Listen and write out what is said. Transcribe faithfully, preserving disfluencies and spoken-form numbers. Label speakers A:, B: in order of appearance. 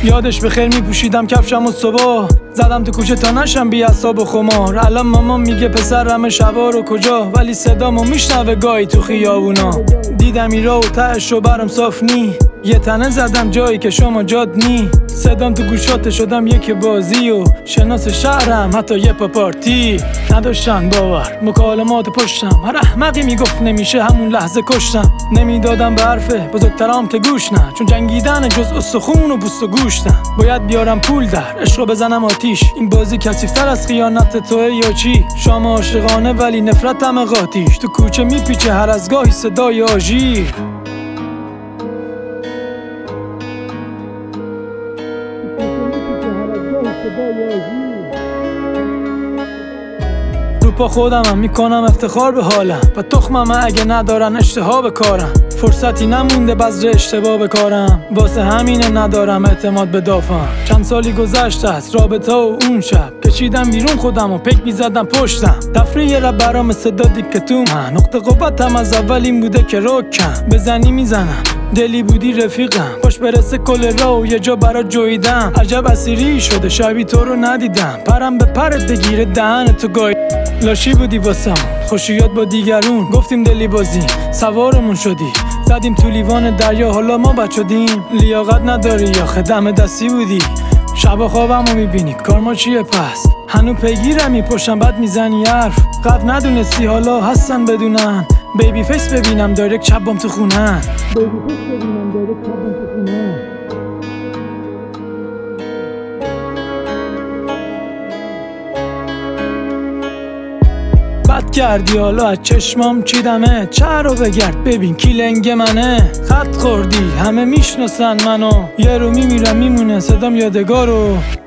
A: یادش بخیر میپوشیدم کفشم و صبح زدم تو کوچه تا نشم بی عصاب و خمار. الان مامان میگه پسرم شبا رو کجا، ولی صدامو میشنوه گاهی تو خیابونا. دیدم ایرا و تهش رو برام صاف نی، یه تنه زدم جایی که شما جاد نی. صدام تو گوشات شدم یک بازی و شناس شهرم حتی یه پا پارتی. نداشتن باور مکالمات پشتم، هر احمقی میگفت نمیشه همون لحظه کشتم. نمیدادم به حرف بزرگترام که گوش نه، چون جنگیدن جز استخون و پوست و گوشتم. باید بیارم پول در عشق بزنم آتیش، این بازی کثیف‌تر از خیانت توه یا چی؟ شام عاشقانه ولی نفرتم قاطیش، تو کوچه میپیچه هر از گاهی صدای آژیر. رو پا خودمم میکنم افتخار به حالم و تخمم اگه ندارن اشتها به کارم. فرصتی نمونده بذر اشتباه بکارم، واسه همینه ندارم اعتماد به دافم. چند سالی گذشته است رابطه و اون شب، کشیدم بیرون خودم و پک میزدم پشتم. تفریح رب برام صدادی که تو من، نقطه قوتم از اول این بوده که رکم بزنی میزنم. دلی بودی رفیقم، باش برسه کل راه و یه جا برا جویدم. عجب اسیری شده شبی تو رو ندیدم، پرم به پرت بگیره دهن تو گای. لاشی بودی واسم خوشیات با دیگرون، گفتیم دلی بازی سوارمون شدی. زدیم تو لیوان دریا حالا ما بد شدیم. لیاقت نداری یا خدمه دستی بودی، شب خوابمو میبینی کارما چیه پس؟ هنو پیگیرمی پشتم بد میزنی حرف، قد ندونستی حالا هستن بدونن. بیبی فیس ببینم دایرکت چپم تو خونن، بیبی فیس ببینم دایرکت چپم تو خونن. بد کردی حالا از چشمام چیدمه، چه رو بگرد ببین کی لنگ منه. خط خوردی همه میشناسن منو، یه رو میمیرم میمونه صدام یادگارو.